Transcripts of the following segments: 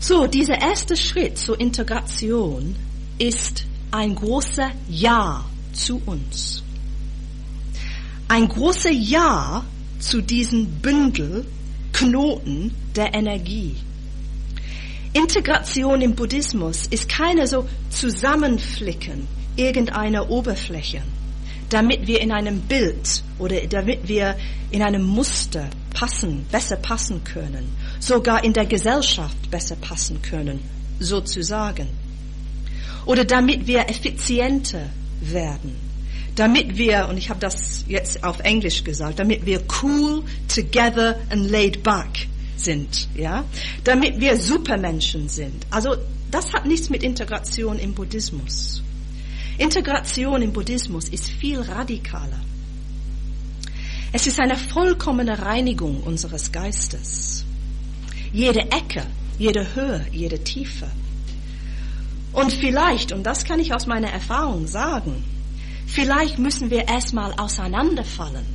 So, dieser erste Schritt zur Integration ist ein großer Ja zu uns. Ein großer Ja zu diesem Bündel, Knoten der Energie. Integration im Buddhismus ist keine so Zusammenflicken irgendeiner Oberfläche, damit wir in einem Bild oder damit wir in einem Muster besser passen können, sogar in der Gesellschaft besser passen können, sozusagen. Oder damit wir effizienter werden, damit wir, und ich habe das jetzt auf Englisch gesagt, damit wir cool, together and laid back sind, ja, damit wir Supermenschen sind. Also das hat nichts mit Integration im Buddhismus. Integration im Buddhismus ist viel radikaler. Es ist eine vollkommene Reinigung unseres Geistes. Jede Ecke, jede Höhe, jede Tiefe. Und vielleicht, und das kann ich aus meiner Erfahrung sagen, vielleicht müssen wir erstmal auseinanderfallen,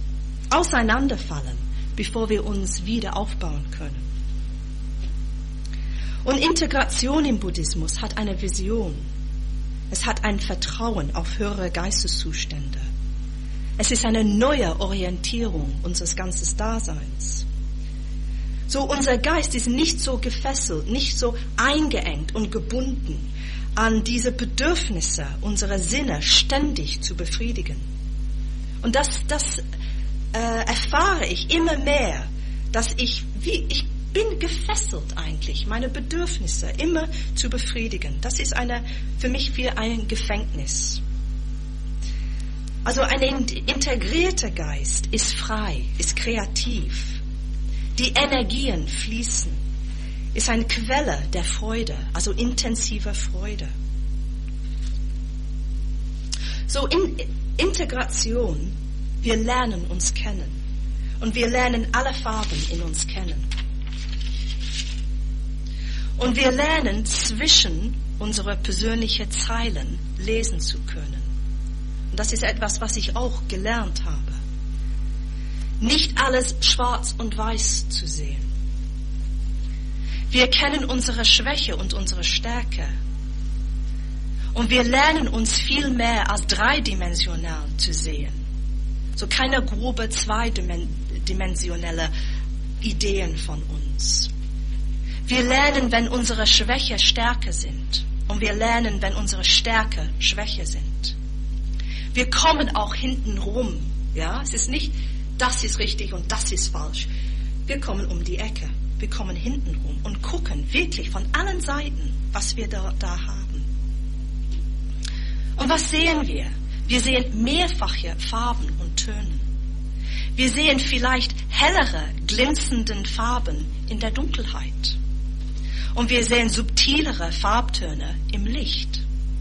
bevor wir uns wieder aufbauen können. Und Integration im Buddhismus hat eine Vision. Es hat ein Vertrauen auf höhere Geisteszustände. Es ist eine neue Orientierung unseres ganzen Daseins. So, unser Geist ist nicht so gefesselt, nicht so eingeengt und gebunden an diese Bedürfnisse unserer Sinne ständig zu befriedigen. Und das erfahre ich immer mehr, dass ich bin gefesselt eigentlich, meine Bedürfnisse immer zu befriedigen. Das ist für mich wie ein Gefängnis. Also ein integrierter Geist ist frei, ist kreativ. Die Energien fließen, ist eine Quelle der Freude, also intensiver Freude. So in Integration, wir lernen uns kennen und wir lernen alle Farben in uns kennen. Und wir lernen zwischen unsere persönlichen Zeilen lesen zu können. Und das ist etwas, was ich auch gelernt habe. Nicht alles schwarz und weiß zu sehen. Wir kennen unsere Schwäche und unsere Stärke. Und wir lernen uns viel mehr als dreidimensional zu sehen. So keine grobe zweidimensionelle Ideen von uns. Wir lernen, wenn unsere Schwäche Stärke sind. Und wir lernen, wenn unsere Stärke Schwäche sind. Wir kommen auch hinten rum. Ja, es ist nicht, das ist richtig und das ist falsch. Wir kommen um die Ecke. Wir kommen hinten rum und gucken wirklich von allen Seiten, was wir da haben. Und was sehen wir? Wir sehen mehrfache Farben und Töne. Wir sehen vielleicht hellere, glänzende Farben in der Dunkelheit. Und wir sehen subtilere Farbtöne im Licht.